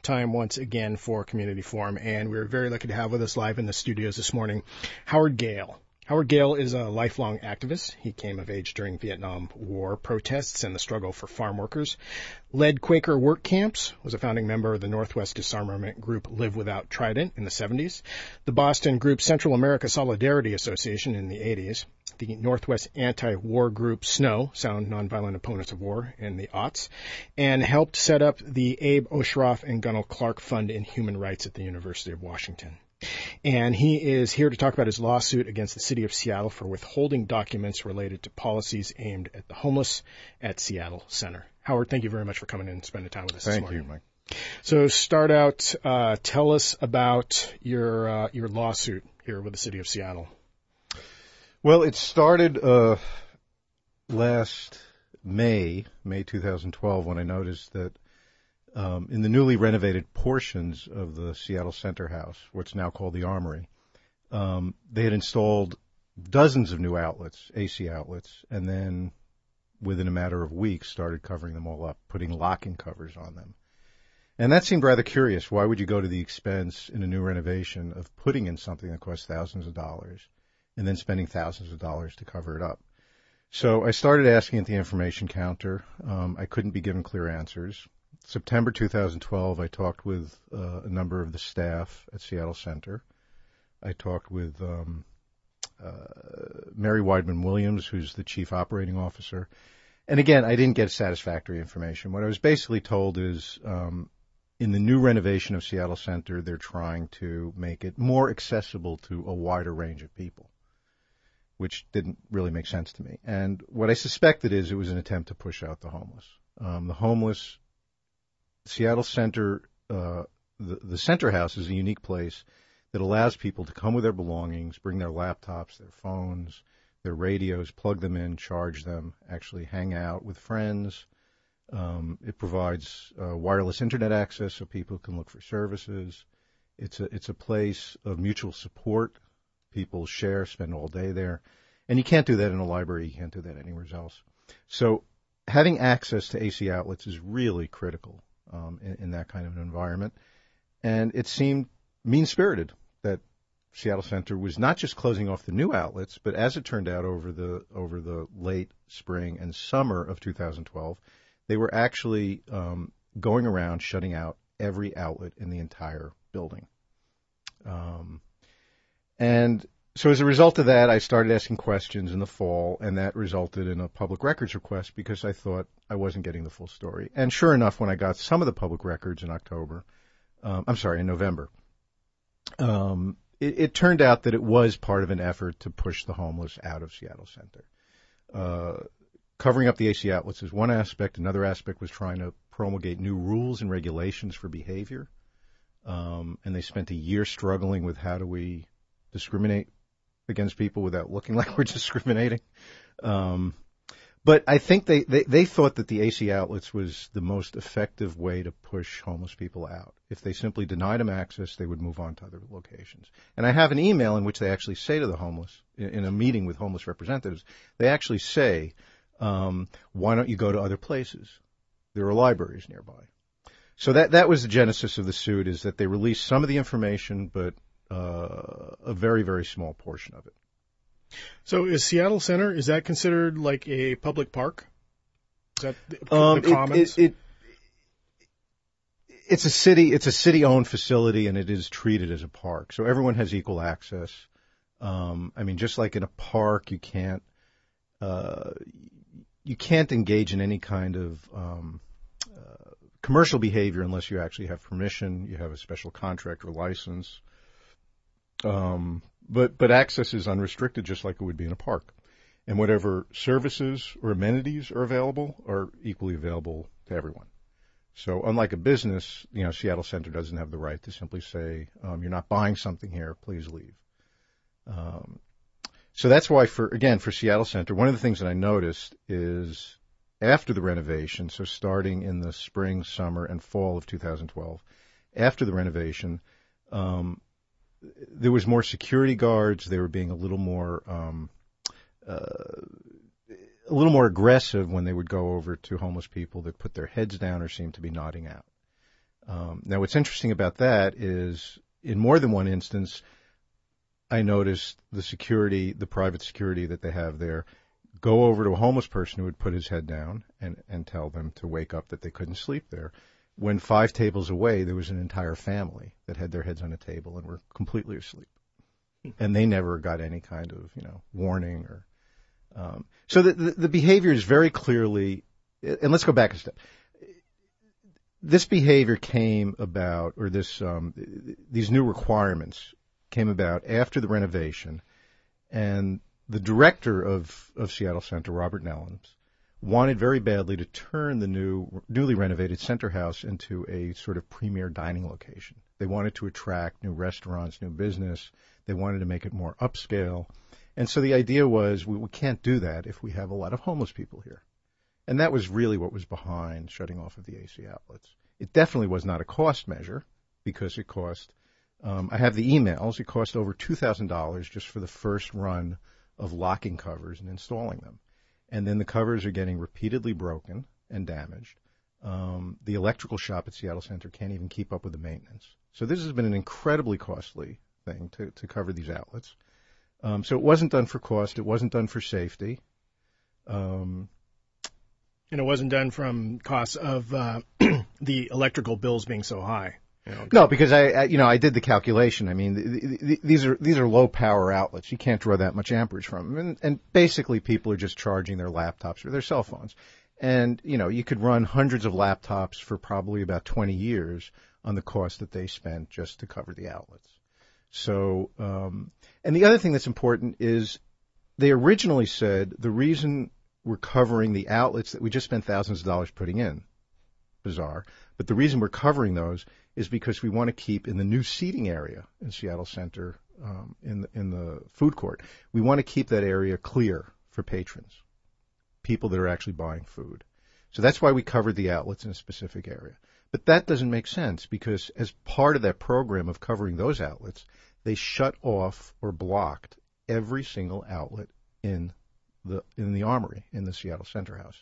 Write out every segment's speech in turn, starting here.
time once again for Community Forum, and we're very lucky to have with us live in the studios this morning Howard Gale. Howard Gale is a lifelong activist. He came of age during Vietnam War protests and the struggle for farm workers, led Quaker work camps, was a founding member of the Northwest disarmament group Live Without Trident in the 70s, the Boston group Central America Solidarity Association in the 80s, the Northwest anti-war group SNOW, Sound Nonviolent Opponents of War, in the aughts, and helped set up the Abe Osheroff and Gunnel Clark Fund in Human Rights at the University of Washington. And he is here to talk about his lawsuit against the city of Seattle for withholding documents related to policies aimed at the homeless at Seattle Center. Howard, thank you very much for coming in and spending time with us this morning. Thank you, Mike. So start out, tell us about your lawsuit here with the city of Seattle. Well, it started last May 2012, when I noticed that in the newly renovated portions of the Seattle Center House, what's now called the Armory, they had installed dozens of new outlets, AC outlets, and then within a matter of weeks started covering them all up, putting locking covers on them. And that seemed rather curious. Why would you go to the expense in a new renovation of putting in something that costs thousands of dollars and then spending thousands of dollars to cover it up? So I started asking at the information counter. I couldn't be given clear answers. September 2012, I talked with a number of the staff at Seattle Center. I talked with Mary Weidman-Williams, who's the chief operating officer. And again, I didn't get satisfactory information. What I was basically told is in the new renovation of Seattle Center, they're trying to make it more accessible to a wider range of people, which didn't really make sense to me. And what I suspected is it was an attempt to push out the homeless. The homeless, Seattle Center, the Center House is a unique place that allows people to come with their belongings, bring their laptops, their phones, their radios, plug them in, charge them, actually hang out with friends. It provides wireless internet access so people can look for services. It's a place of mutual support. People share, spend all day there. And you can't do that in a library. You can't do that anywhere else. So having access to AC outlets is really critical in that kind of an environment. And it seemed mean-spirited that Seattle Center was not just closing off the new outlets, but as it turned out over the late spring and summer of 2012, they were actually going around shutting out every outlet in the entire building. And so as a result of that, I started asking questions in the fall, and that resulted in a public records request because I thought I wasn't getting the full story. And sure enough, when I got some of the public records in November, it turned out that it was part of an effort to push the homeless out of Seattle Center. Covering up the AC outlets is one aspect. Another aspect was trying to promulgate new rules and regulations for behavior. And they spent a year struggling with how do we discriminate against people without looking like we're discriminating. But I think they thought that the AC outlets was the most effective way to push homeless people out. If they simply denied them access, they would move on to other locations. And I have an email in which they actually say to the homeless, in a meeting with homeless representatives, they actually say, why don't you go to other places? There are libraries nearby. So that was the genesis of the suit, is that they released some of the information, but a very, very small portion of it. So is Seattle Center, is that considered like a public park? Is that the Commons? It's a city-owned facility, and it is treated as a park. So everyone has equal access. Just like in a park, you can't engage in any kind of commercial behavior unless you actually have permission, you have a special contract or license. But access is unrestricted, just like it would be in a park. And whatever services or amenities are available are equally available to everyone. So unlike a business, Seattle Center doesn't have the right to simply say, you're not buying something here, please leave. So that's why for Seattle Center, one of the things that I noticed is after the renovation, so starting in the spring, summer, and fall of 2012, after the renovation, there was more security guards. They were being a little more aggressive when they would go over to homeless people that put their heads down or seemed to be nodding out. Now, what's interesting about that is, in more than one instance, I noticed the private security that they have there, go over to a homeless person who would put his head down and tell them to wake up, that they couldn't sleep there. When 5 tables away, there was an entire family that had their heads on a table and were completely asleep. And they never got any kind of, warning or, so the behavior is very clearly, and let's go back a step. This behavior came about, or these new requirements came about after the renovation, and the director of Seattle Center, Robert Nellens, wanted very badly to turn the newly renovated Center House into a sort of premier dining location. They wanted to attract new restaurants, new business. They wanted to make it more upscale. And so the idea was we can't do that if we have a lot of homeless people here. And that was really what was behind shutting off of the AC outlets. It definitely was not a cost measure, because it cost, I have the emails, it cost over $2,000 just for the first run of locking covers and installing them. And then the covers are getting repeatedly broken and damaged. The electrical shop at Seattle Center can't even keep up with the maintenance. So this has been an incredibly costly thing to cover these outlets. So it wasn't done for cost. It wasn't done for safety. And it wasn't done from costs of the electrical bills being so high. No, because I did the calculation. I mean, these are low power outlets. You can't draw that much amperage from them. And basically people are just charging their laptops or their cell phones. And, you could run hundreds of laptops for probably about 20 years on the cost that they spent just to cover the outlets. So, and the other thing that's important is they originally said the reason we're covering the outlets that we just spent thousands of dollars putting in, bizarre, but the reason we're covering those is because we want to keep in the new seating area in Seattle Center, in the food court, we want to keep that area clear for patrons, people that are actually buying food. So that's why we covered the outlets in a specific area. But that doesn't make sense, because as part of that program of covering those outlets, they shut off or blocked every single outlet in the Armory, in the Seattle Center House.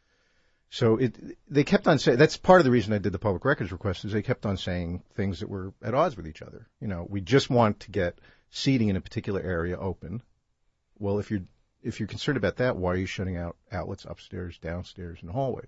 So they kept on saying, that's part of the reason I did the public records request, is they kept on saying things that were at odds with each other. We just want to get seating in a particular area open. Well, if you're concerned about that, why are you shutting out outlets upstairs, downstairs, and hallways?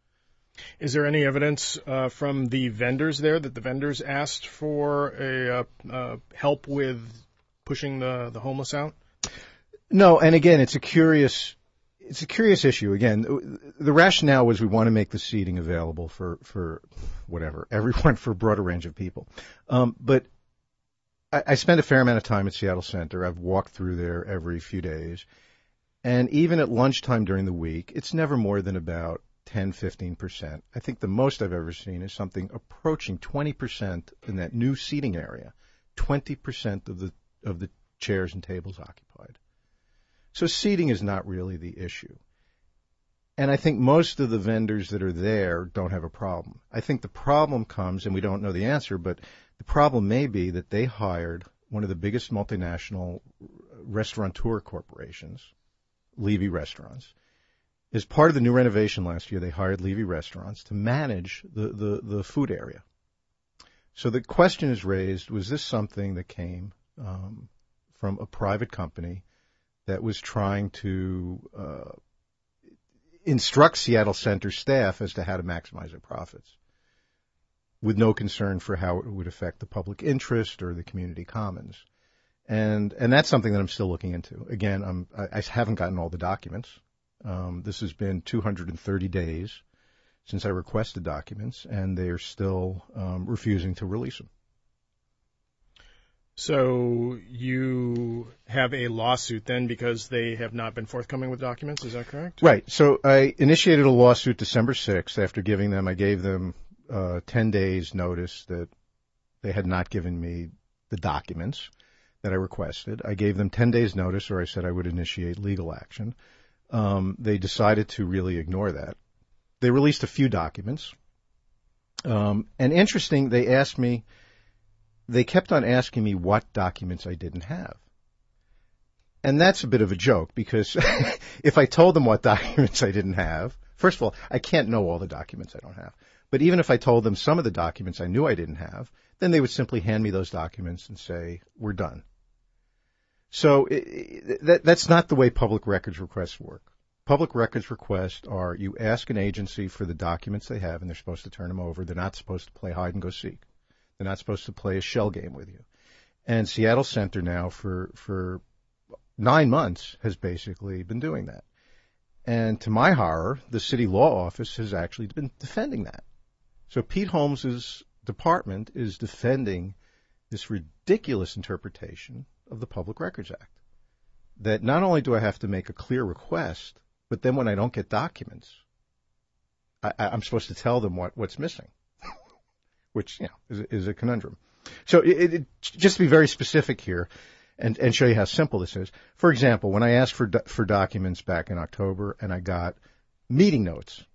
Is there any evidence from the vendors there that the vendors asked for a help with pushing the homeless out? No, and again, it's a curious issue. Again, the rationale was we want to make the seating available for whatever, everyone, for a broader range of people. But I spend a fair amount of time at Seattle Center. I've walked through there every few days. And even at lunchtime during the week, it's never more than about 10-15%. I think the most I've ever seen is something approaching 20% in that new seating area. 20% of the chairs and tables occupied. So seating is not really the issue. And I think most of the vendors that are there don't have a problem. I think the problem comes, and we don't know the answer, but the problem may be that they hired one of the biggest multinational restaurateur corporations, Levy Restaurants. As part of the new renovation last year, they hired Levy Restaurants to manage the food area. So the question is raised, was this something that came from a private company that was trying to instruct Seattle Center staff as to how to maximize their profits, with no concern for how it would affect the public interest or the community commons? And that's something that I'm still looking into. Again, I haven't gotten all the documents. This has been 230 days since I requested documents, and they are still refusing to release them. So you have a lawsuit then because they have not been forthcoming with documents, is that correct? Right. So I initiated a lawsuit December 6th after I gave them 10 days notice that they had not given me the documents that I requested. I gave them 10 days notice, or I said I would initiate legal action. They decided to really ignore that. They released a few documents. And interesting, they kept on asking me what documents I didn't have. And that's a bit of a joke, because if I told them what documents I didn't have, first of all, I can't know all the documents I don't have. But even if I told them some of the documents I knew I didn't have, then they would simply hand me those documents and say, we're done. So that's not the way public records requests work. Public records requests are you ask an agency for the documents they have, and they're supposed to turn them over. They're not supposed to play hide and go seek. They're not supposed to play a shell game with you. And Seattle Center now for 9 months has basically been doing that. And to my horror, the city law office has actually been defending that. So Pete Holmes's department is defending this ridiculous interpretation of the Public Records Act. That not only do I have to make a clear request, but then when I don't get documents, I'm supposed to tell them what's missing, which is a conundrum. So just to be very specific here and show you how simple this is. For example, when I asked for documents back in October and I got meeting notes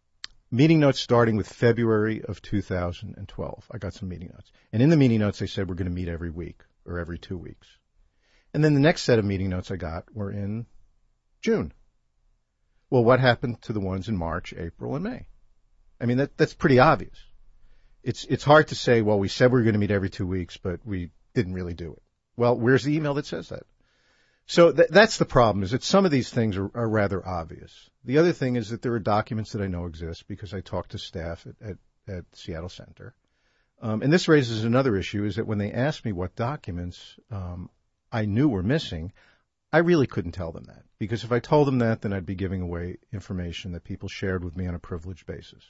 starting with February of 2012, I got some meeting notes. And in the meeting notes, they said we're going to meet every week or every 2 weeks. And then the next set of meeting notes I got were in June. Well, what happened to the ones in March, April, and May? I mean, that's pretty obvious. It's hard to say, well, we said we were going to meet every 2 weeks, but we didn't really do it. Well, where's the email that says that? So that's the problem, is that some of these things are rather obvious. The other thing is that there are documents that I know exist because I talked to staff at Seattle Center. And this raises another issue, is that when they asked me what documents I knew were missing, I really couldn't tell them that. Because if I told them that, then I'd be giving away information that people shared with me on a privileged basis.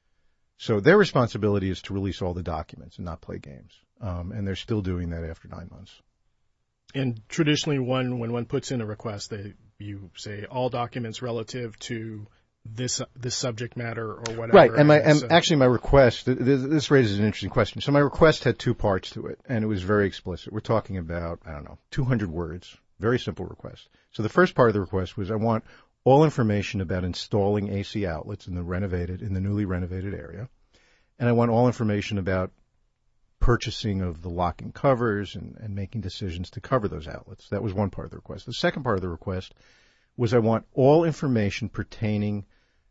So their responsibility is to release all the documents and not play games. And they're still doing that after 9 months. And traditionally, when one puts in a request, you say all documents relative to this subject matter or whatever. Right. And actually my request, this raises an interesting question. So my request had 2 parts to it, and it was very explicit. We're talking about, 200 words. Very simple request. So the first part of the request was I want all information about installing AC outlets in the newly renovated area. And I want all information about purchasing of the locking covers and making decisions to cover those outlets. That was one part of the request. The second part of the request was I want all information pertaining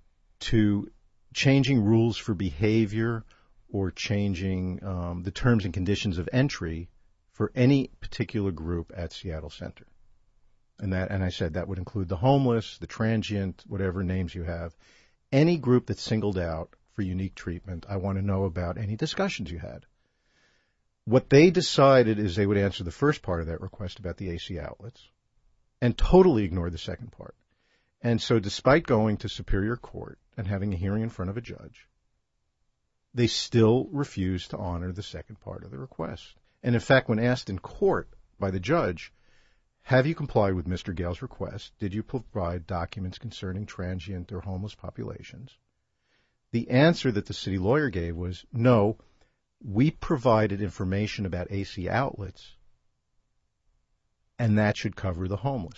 to changing rules for behavior or changing the terms and conditions of entry for any particular group at Seattle Center. And I said that would include the homeless, the transient, whatever names you have. Any group that's singled out for unique treatment, I want to know about any discussions you had. What they decided is they would answer the first part of that request about the AC outlets and totally ignore the second part. And so despite going to Superior Court and having a hearing in front of a judge, they still refused to honor the second part of the request. And in fact, when asked in court by the judge, have you complied with Mr. Gale's request? Did you provide documents concerning transient or homeless populations? The answer that the city lawyer gave was, no, we provided information about AC outlets, and that should cover the homeless.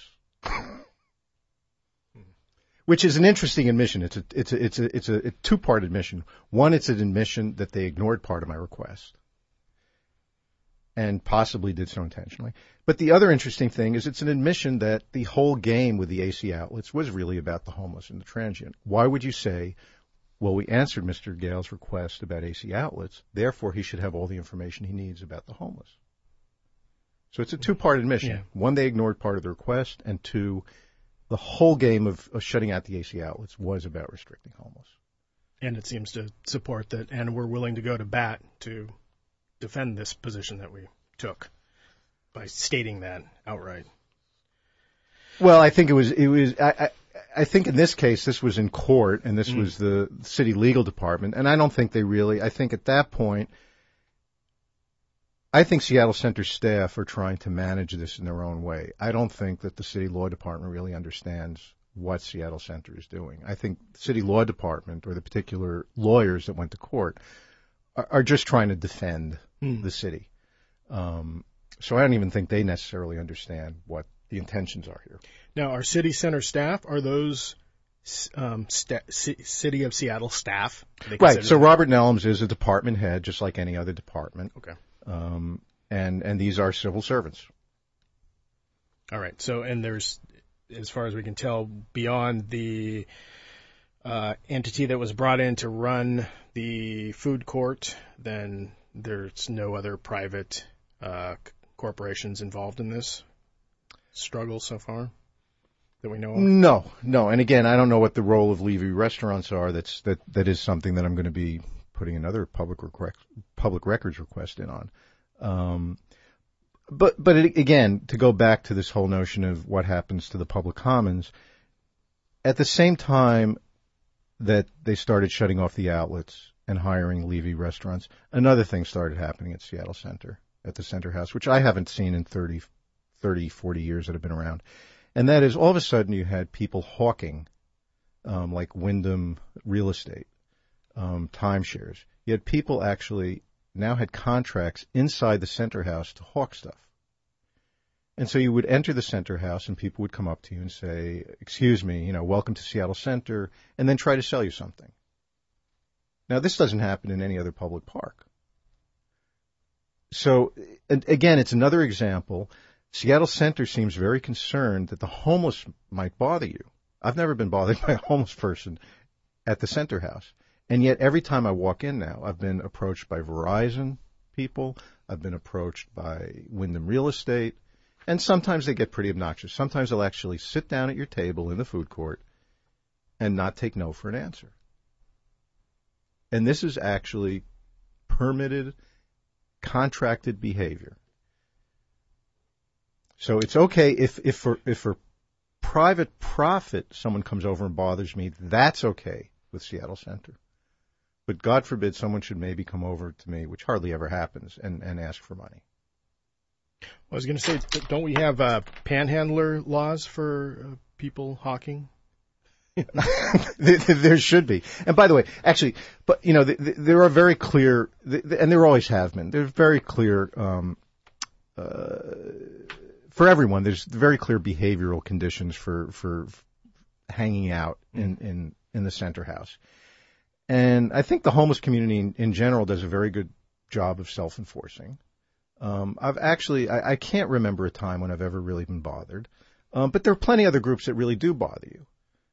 Which is an interesting admission. It's a 2-part admission. One, it's an admission that they ignored part of my request and possibly did so intentionally. But the other interesting thing is it's an admission that the whole game with the AC outlets was really about the homeless and the transient. Why would you say, well, we answered Mr. Gale's request about AC outlets, therefore he should have all the information he needs about the homeless? So it's a 2-part admission. Yeah. 1, they ignored part of the request, and 2, the whole game of shutting out the AC outlets was about restricting homeless. And it seems to support that, and we're willing to go to bat to defend this position that we took by stating that outright. Well, I think it was. I think in this case, this was in court, and this was the city legal department, and I don't think they really. I think at that point, I think Seattle Center staff are trying to manage this in their own way. I don't think that the city law department really understands what Seattle Center is doing. I think the city law department or the particular lawyers that went to court are just trying to defend the city. So I don't even think they necessarily understand what the intentions are here. Now, our city center staff, are those City of Seattle staff? Right. So Robert Nellums is a department head, just like any other department. Okay. And these are civil servants. All right. So, and there's, as far as we can tell, beyond the entity that was brought in to run the food court, then there's no other private corporations involved in this struggle so far that we know of? No. And again, I don't know what the role of Levy restaurants are. That is something that I'm going to be putting another public records request in on. But again, to go back to this whole notion of what happens to the public commons, at the same time that they started shutting off the outlets and hiring Levy restaurants, another thing started happening at Seattle Center, at the Center House, which I haven't seen in 30, 40 years that I've been around. And that is, all of a sudden you had people hawking, like Wyndham Real Estate, timeshares. You had people actually now had contracts inside the Center House to hawk stuff. And so you would enter the Center House and people would come up to you and say, excuse me, welcome to Seattle Center, and then try to sell you something. Now, this doesn't happen in any other public park. So, again, it's another example. Seattle Center seems very concerned that the homeless might bother you. I've never been bothered by a homeless person at the Center House. And yet every time I walk in now, I've been approached by Verizon people. I've been approached by Wyndham Real Estate. And sometimes they get pretty obnoxious. Sometimes they'll actually sit down at your table in the food court and not take no for an answer. And this is actually permitted, contracted behavior. So it's okay if for private profit someone comes over and bothers me, that's okay with Seattle Center. But God forbid someone should maybe come over to me, which hardly ever happens, and ask for money. I was going to say, don't we have panhandler laws for people hawking? There should be. And by the way, actually, but there are very clear, and there always have been. There's very clear for everyone. There's very clear behavioral conditions for hanging out in the Center House. And I think the homeless community in general does a very good job of self-enforcing. I can't remember a time when I've ever really been bothered. But there are plenty of other groups that really do bother you.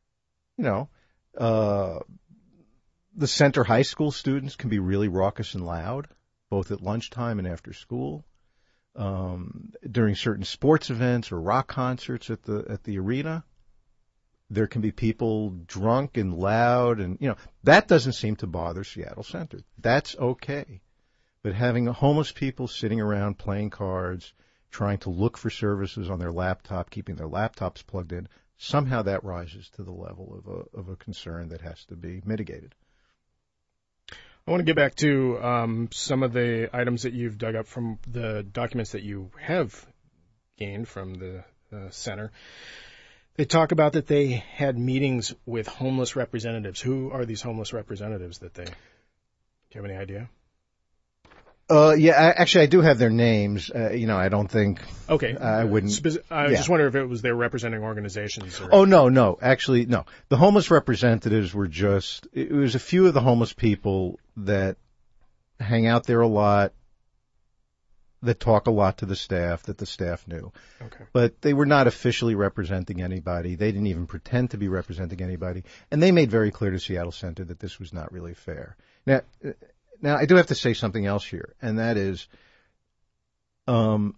The Center High School students can be really raucous and loud, both at lunchtime and after school. During certain sports events or rock concerts at the arena, there can be people drunk and loud, and that doesn't seem to bother Seattle Center. That's okay. But having homeless people sitting around playing cards, trying to look for services on their laptop, keeping their laptops plugged in, somehow that rises to the level of a concern that has to be mitigated. I want to get back to some of the items that you've dug up from the documents that you have gained from the center. They talk about that they had meetings with homeless representatives. Who are these homeless representatives do you have any idea? Actually, I do have their names. I don't think. Okay. I wouldn't. Just wonder if it was they're representing organizations. Oh, no. Actually, no. The homeless representatives were it was a few of the homeless people that hang out there a lot, that talk a lot to the staff, that the staff knew. Okay. But they were not officially representing anybody. They didn't even pretend to be representing anybody. And they made very clear to Seattle Center that this was not really fair. Now, I do have to say something else here, and that is, the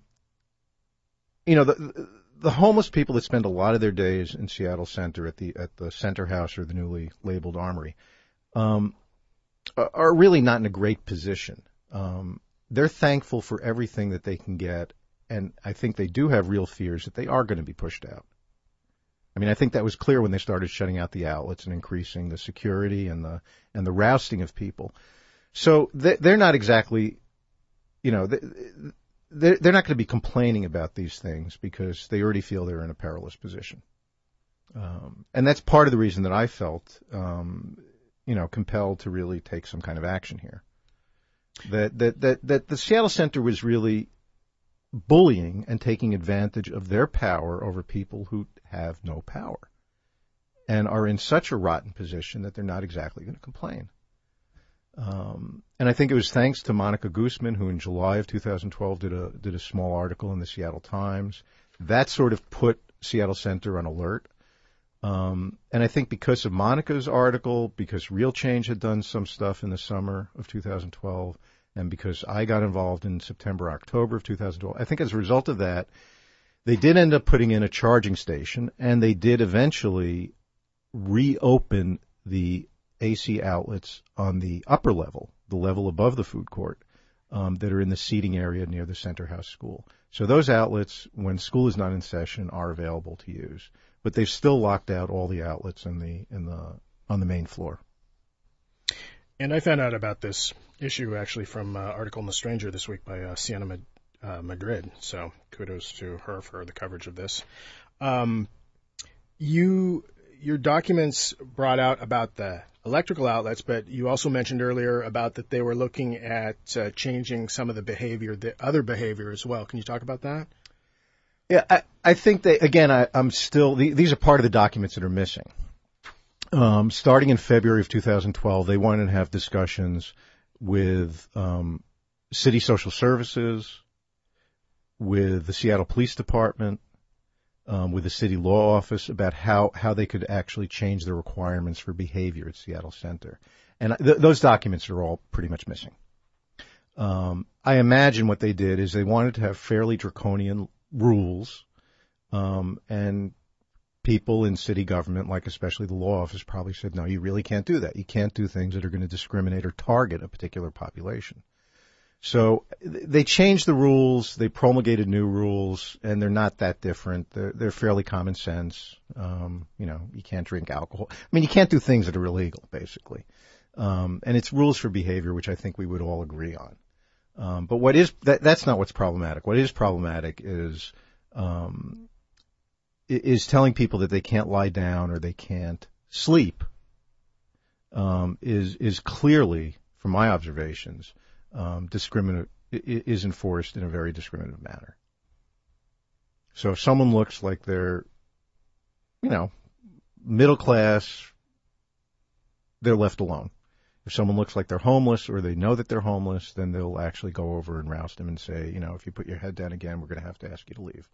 homeless people that spend a lot of their days in Seattle Center at the Center House or the newly labeled Armory, are really not in a great position. They're thankful for everything that they can get, and I think they do have real fears that they are going to be pushed out. I mean, I think that was clear when they started shutting out the outlets and increasing the security and the rousting of people. So they're not exactly, they're not going to be complaining about these things because they already feel they're in a perilous position. And that's part of the reason that I felt, compelled to really take some kind of action here. That the Seattle Center was really bullying and taking advantage of their power over people who have no power and are in such a rotten position that they're not exactly going to complain. And I think it was thanks to Monica Guzman, who in July of 2012 did a small article in the Seattle Times. That sort of put Seattle Center on alert. And I think because of Monica's article, because Real Change had done some stuff in the summer of 2012, and because I got involved in September, October of 2012, I think as a result of that, they did end up putting in a charging station, and they did eventually reopen the AC outlets on the upper level, the level above the food court, that are in the seating area near the Center House School. So those outlets, when school is not in session, are available to use. But they've still locked out all the outlets on the main floor. And I found out about this issue actually from an article in The Stranger this week by Sienna Madrid. So kudos to her for the coverage of this. Your documents brought out about the electrical outlets, but you also mentioned earlier about that they were looking at changing some of the other behavior as well. Can you talk about that? Yeah, I think I'm still, these are part of the documents that are missing. Starting in February of 2012, they wanted to have discussions with city social services, with the Seattle Police Department, with the city law office about how they could actually change the requirements for behavior at Seattle Center. And those documents are all pretty much missing. I imagine what they did is they wanted to have fairly draconian rules, and people in city government, like especially the law office, probably said, no, you really can't do that. You can't do things that are going to discriminate or target a particular population. So they changed the rules, they promulgated new rules, and they're not that different. They're fairly common sense. You can't drink alcohol. I mean, you can't do things that are illegal, basically. And it's rules for behavior, which I think we would all agree on. But that's not what's problematic. What is problematic is telling people that they can't lie down or they can't sleep, is clearly, from my observations, is enforced in a very discriminative manner. So if someone looks like they're, middle class, they're left alone. If someone looks like they're homeless or they know that they're homeless, then they'll actually go over and roust them and say, if you put your head down again, we're going to have to ask you to leave.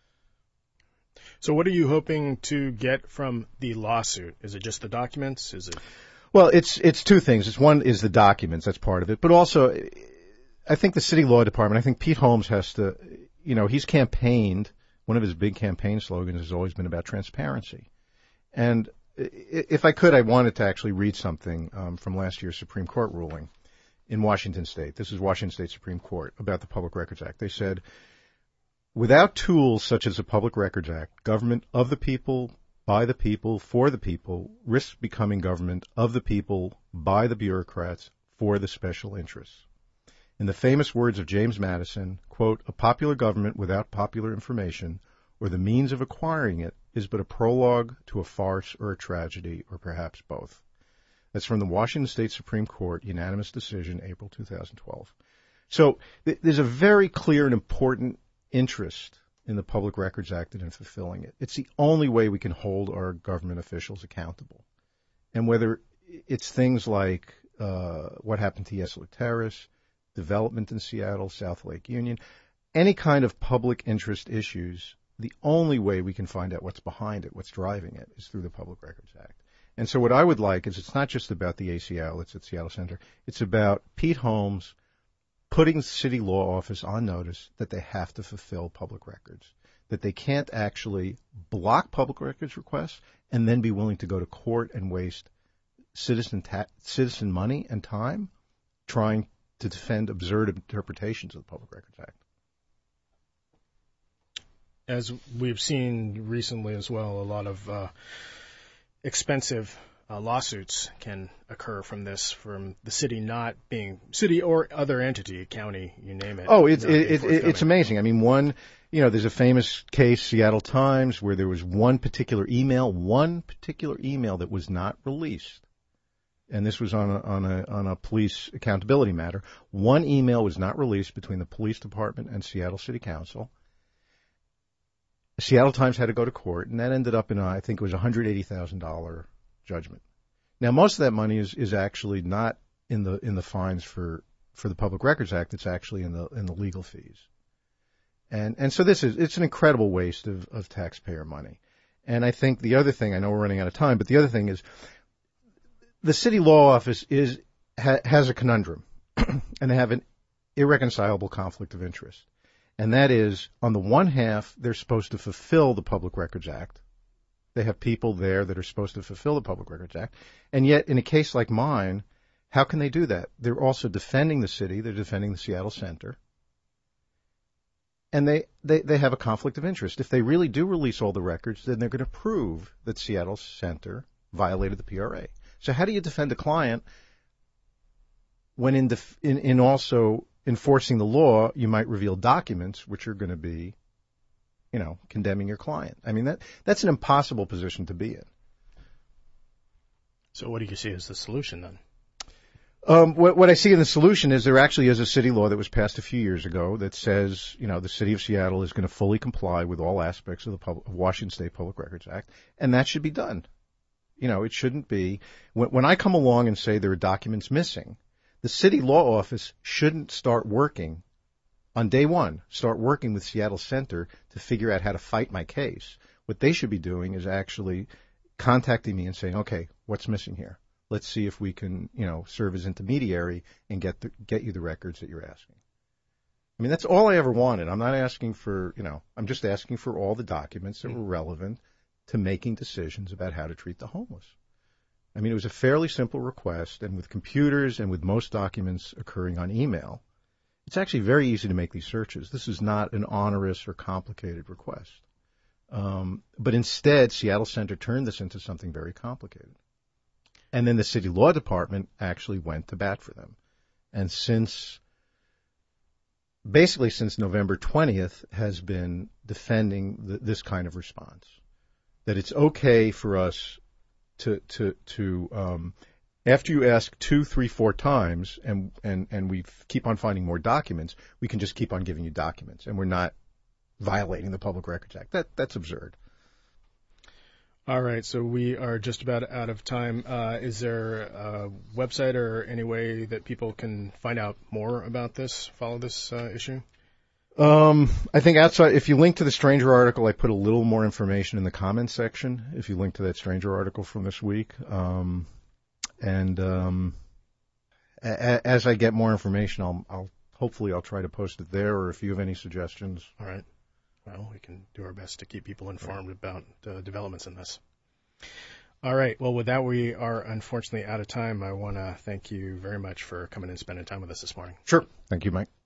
So what are you hoping to get from the lawsuit? Is it just the documents? Is it? Well, it's two things. One is the documents. That's part of it. But also, I think the city law department, I think Pete Holmes has to, he's campaigned. One of his big campaign slogans has always been about transparency. And if I could, I wanted to actually read something from last year's Supreme Court ruling in Washington State. This is Washington State Supreme Court about the Public Records Act. They said, without tools such as the Public Records Act, government of the people, by the people, for the people, risks becoming government of the people, by the bureaucrats, for the special interests. In the famous words of James Madison, quote, a popular government without popular information or the means of acquiring it is but a prologue to a farce or a tragedy, or perhaps both. That's from the Washington State Supreme Court, unanimous decision, April 2012. So there's a very clear and important interest in the Public Records Act and in fulfilling it. It's the only way we can hold our government officials accountable. And whether it's things like what happened to Yesler Terrace, development in Seattle, South Lake Union, any kind of public interest issues, the only way we can find out what's behind it, what's driving it, is through the Public Records Act. And so what I would like is it's not just about the AC outlets at Seattle Center. It's about Pete Holmes putting the city law office on notice that they have to fulfill public records, that they can't actually block public records requests and then be willing to go to court and waste citizen money and time trying to defend absurd interpretations of the Public Records Act. As we've seen recently as well, a lot of expensive lawsuits can occur from this, from the city not being, city or other entity, county, you name it. Oh, it's amazing. I mean, there's a famous case, Seattle Times, where there was one particular email that was not released. And this was on a police accountability matter. One email was not released between the police department and Seattle City Council. Seattle Times had to go to court, and that ended up in I think it was $180,000 judgment. Now, most of that money is actually not in the fines for the Public Records Act. It's actually in the legal fees. And so it's an incredible waste of taxpayer money. And I think the other thing, I know we're running out of time, but the other thing is the city law office has a conundrum, and they have an irreconcilable conflict of interest. And that is, on the one half, they're supposed to fulfill the Public Records Act. They have people there that are supposed to fulfill the Public Records Act. And yet, in a case like mine, how can they do that? They're also defending the city. They're defending the Seattle Center. And they have a conflict of interest. If they really do release all the records, then they're going to prove that Seattle Center violated the PRA. So how do you defend a client when in also enforcing the law, you might reveal documents which are going to be, condemning your client? I mean, that's an impossible position to be in. So what do you see as the solution then? What I see in the solution is there actually is a city law that was passed a few years ago that says, the city of Seattle is going to fully comply with all aspects of the Washington State Public Records Act, and that should be done. It shouldn't be. When I come along and say there are documents missing, the city law office shouldn't start working on day one, start working with Seattle Center to figure out how to fight my case. What they should be doing is actually contacting me and saying, okay, what's missing here? Let's see if we can, serve as intermediary and get you the records that you're asking. I mean, that's all I ever wanted. I'm not asking for, I'm just asking for all the documents that were relevant to making decisions about how to treat the homeless. I mean, it was a fairly simple request, and with computers and with most documents occurring on email, it's actually very easy to make these searches. This is not an onerous or complicated request. But instead, Seattle Center turned this into something very complicated. And then the city law department actually went to bat for them. And basically since November 20th, has been defending this kind of response. That it's okay for us to after you ask 2, 3, 4 times and we keep on finding more documents, we can just keep on giving you documents, and we're not violating the Public Records Act. That's absurd. All right, so we are just about out of time. Is there a website or any way that people can find out more about this, follow this issue? I think outside, if you link to the Stranger article, I put a little more information in the comments section, if you link to that Stranger article from this week. As I get more information, hopefully I'll try to post it there, or if you have any suggestions. All right. Well, we can do our best to keep people informed about developments in this. All right. Well, with that, we are unfortunately out of time. I want to thank you very much for coming and spending time with us this morning. Sure. Thank you, Mike.